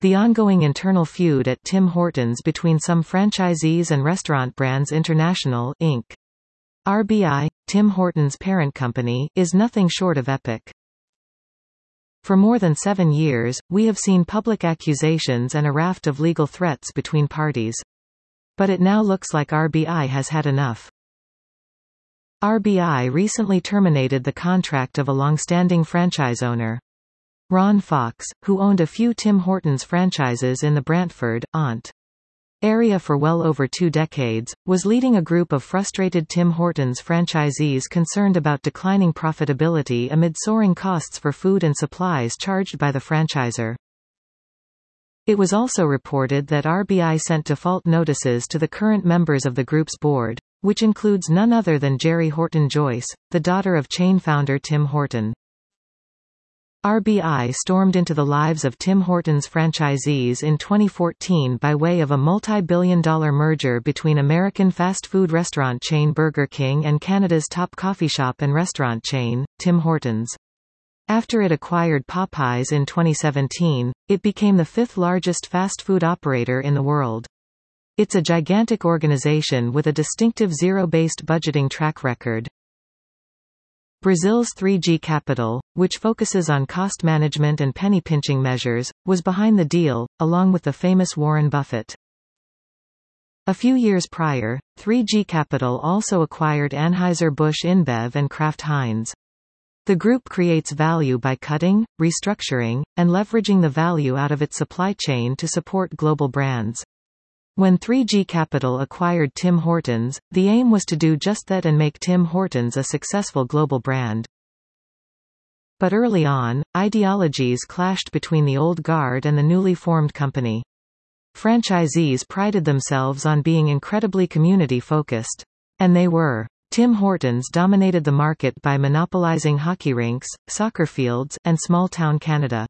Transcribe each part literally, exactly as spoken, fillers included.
The ongoing internal feud at Tim Hortons between some franchisees and Restaurant Brands International, Incorporated. R B I, Tim Hortons' parent company, is nothing short of epic. For more than seven years, we have seen public accusations and a raft of legal threats between parties. But it now looks like R B I has had enough. R B I recently terminated the contract of a long-standing franchise owner. Ron Fox, who owned a few Tim Hortons franchises in the Brantford, Ont. area for well over two decades, was leading a group of frustrated Tim Hortons franchisees concerned about declining profitability amid soaring costs for food and supplies charged by the franchisor. It was also reported that R B I sent default notices to the current members of the group's board, which includes none other than Jerry Horton Joyce, the daughter of chain founder Tim Horton. R B I stormed into the lives of Tim Hortons franchisees in twenty fourteen by way of a multi-billion dollar merger between American fast food restaurant chain Burger King and Canada's top coffee shop and restaurant chain, Tim Hortons. After it acquired Popeyes in twenty seventeen, it became the fifth largest fast food operator in the world. It's a gigantic organization with a distinctive zero-based budgeting track record. Brazil's three G Capital, which focuses on cost management and penny-pinching measures, was behind the deal, along with the famous Warren Buffett. A few years prior, three G Capital also acquired Anheuser-Busch InBev and Kraft Heinz. The group creates value by cutting, restructuring, and leveraging the value out of its supply chain to support global brands. When three G Capital acquired Tim Hortons, the aim was to do just that and make Tim Hortons a successful global brand. But early on, ideologies clashed between the old guard and the newly formed company. Franchisees prided themselves on being incredibly community-focused. And they were. Tim Hortons dominated the market by monopolizing hockey rinks, soccer fields, and small-town Canada.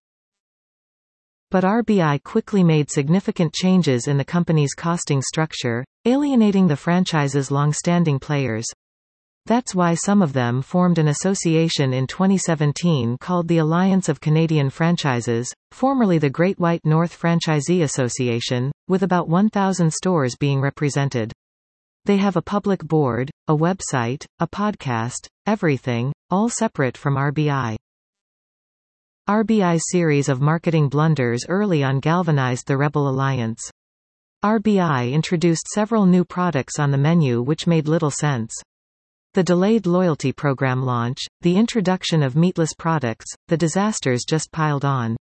But R B I quickly made significant changes in the company's costing structure, alienating the franchise's long-standing players. That's why some of them formed an association in twenty seventeen called the Alliance of Canadian Franchises, formerly the Great White North Franchisee Association, with about one thousand stores being represented. They have a public board, a website, a podcast, everything, all separate from R B I. R B I's series of marketing blunders early on galvanized the Rebel Alliance. R B I introduced several new products on the menu which made little sense. The delayed loyalty program launch, the introduction of meatless products, the disasters just piled on.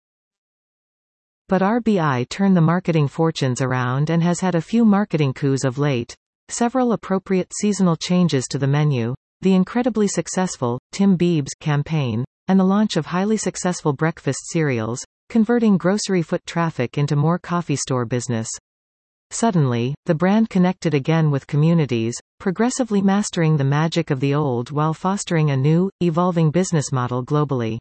But R B I turned the marketing fortunes around and has had a few marketing coups of late. Several appropriate seasonal changes to the menu, the incredibly successful Tim Biebs campaign, and the launch of highly successful breakfast cereals, converting grocery foot traffic into more coffee store business. Suddenly, the brand connected again with communities, progressively mastering the magic of the old while fostering a new, evolving business model globally.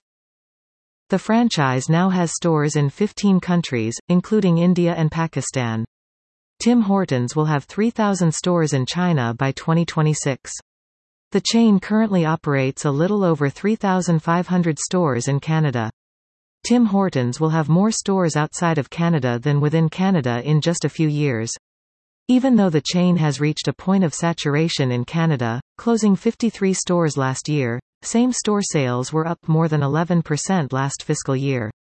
The franchise now has stores in fifteen countries, including India and Pakistan. Tim Hortons will have three thousand stores in China by twenty twenty-six. The chain currently operates a little over three thousand five hundred stores in Canada. Tim Hortons will have more stores outside of Canada than within Canada in just a few years. Even though the chain has reached a point of saturation in Canada, closing fifty-three stores last year, same-store sales were up more than eleven percent last fiscal year.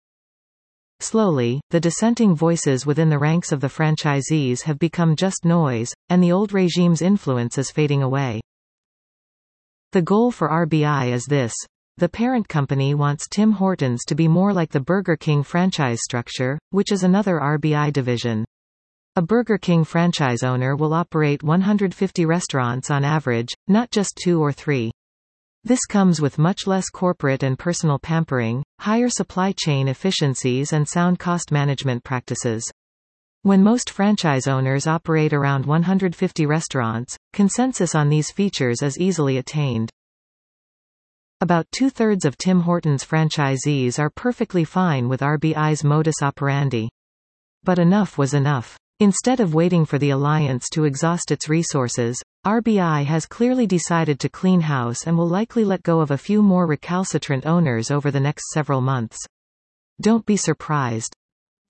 Slowly, the dissenting voices within the ranks of the franchisees have become just noise, and the old regime's influence is fading away. The goal for R B I is this. The parent company wants Tim Hortons to be more like the Burger King franchise structure, which is another R B I division. A Burger King franchise owner will operate one hundred fifty restaurants on average, not just two or three. This comes with much less corporate and personal pampering, higher supply chain efficiencies and sound cost management practices. When most franchise owners operate around one hundred fifty restaurants, consensus on these features is easily attained. About two-thirds of Tim Hortons franchisees are perfectly fine with R B I's modus operandi. But enough was enough. Instead of waiting for the alliance to exhaust its resources, R B I has clearly decided to clean house and will likely let go of a few more recalcitrant owners over the next several months. Don't be surprised.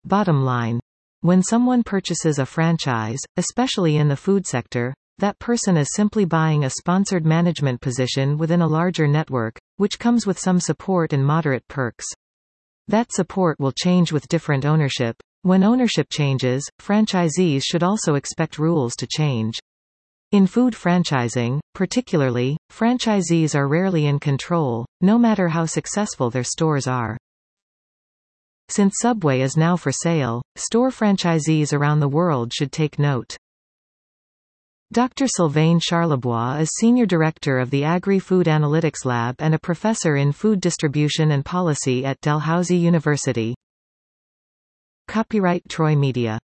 Bottom line. When someone purchases a franchise, especially in the food sector, that person is simply buying a sponsored management position within a larger network, which comes with some support and moderate perks. That support will change with different ownership. When ownership changes, franchisees should also expect rules to change. In food franchising, particularly, franchisees are rarely in control, no matter how successful their stores are. Since Subway is now for sale, store franchisees around the world should take note. Doctor Sylvain Charlebois is Senior Director of the Agri-Food Analytics Lab and a professor in food distribution and policy at Dalhousie University. Copyright Troy Media.